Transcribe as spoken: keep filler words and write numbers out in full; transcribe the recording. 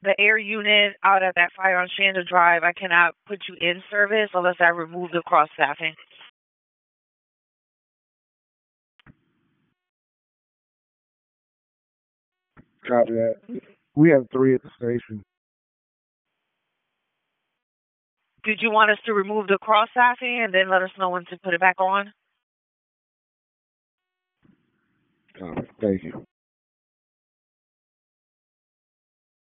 the air unit out at that fire on Shanda Drive, I cannot put you in service unless I remove the cross staffing. Copy that. We have three at the station. Did you want us to remove the cross staffing and then let us know when to put it back on? Copy. Thank you.